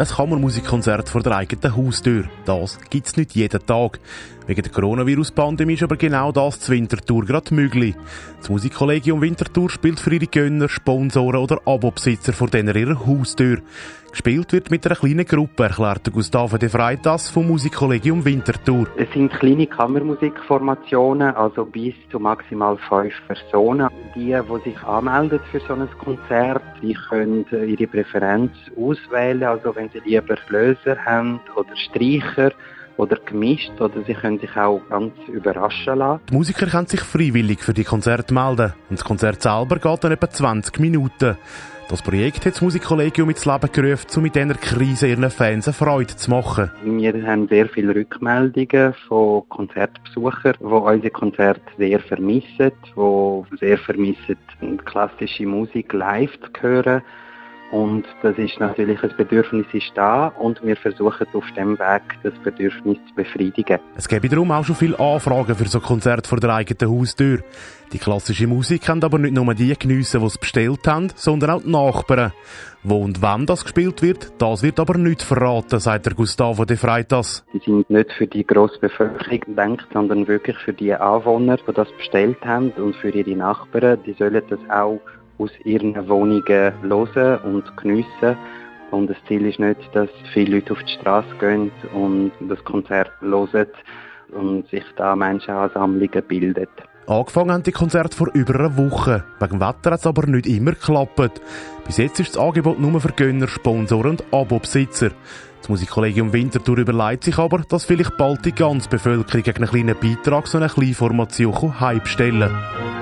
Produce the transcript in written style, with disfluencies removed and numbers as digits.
ein Kammermusikkonzert vor der eigenen Haustür. Das gibt's nicht jeden Tag. Wegen der Coronavirus-Pandemie ist aber genau das zu Winterthur gerade möglich. Das Musikkollegium Winterthur spielt für ihre Gönner, Sponsoren oder Abobesitzer vor ihrer Haustür. Gespielt wird mit einer kleinen Gruppe, erklärt Gustavo de Freitas vom Musikkollegium Winterthur. Es sind kleine Kammermusikformationen, also bis zu maximal 5 Personen. Die sich anmelden für so ein Konzert, die können ihre Präferenz auswählen, also wenn sie lieber Bläser haben oder Streicher oder gemischt, oder sie können sich auch ganz überraschen lassen. Die Musiker können sich freiwillig für die Konzerte melden und das Konzert selber geht dann etwa 20 Minuten. Das Projekt hat das Musikkollegium ins Leben gerufen, um mit dieser Krise ihren Fans eine Freude zu machen. Wir haben sehr viele Rückmeldungen von Konzertbesuchern, die unsere Konzerte sehr vermissen, klassische Musik live zu hören. Und das ist natürlich, ein Bedürfnis ist da und wir versuchen auf dem Weg, das Bedürfnis zu befriedigen. Es gäbe darum auch schon viele Anfragen für so Konzerte vor der eigenen Haustür. Die klassische Musik haben aber nicht nur die geniessen, die es bestellt haben, sondern auch die Nachbarn. Wo und wann das gespielt wird, das wird aber nicht verraten, sagt der Gustavo de Freitas. Die sind nicht für die grosse Bevölkerung gedacht, sondern wirklich für die Anwohner, die das bestellt haben, und für ihre Nachbarn. Die sollen das auch aus ihren Wohnungen hören und geniessen. Und das Ziel ist nicht, dass viele Leute auf die Straße gehen und das Konzert hören und sich da Menschenansammlungen bilden. Angefangen haben die Konzerte vor über einer Woche. Wegen dem Wetter hat es aber nicht immer geklappt. Bis jetzt ist das Angebot nur für Gönner, Sponsoren und Abobesitzer. Das Musikkollegium Winterthur überlegt sich aber, dass vielleicht bald die ganze Bevölkerung gegen einen kleinen Beitrag so eine kleine Formation heimstellen kann.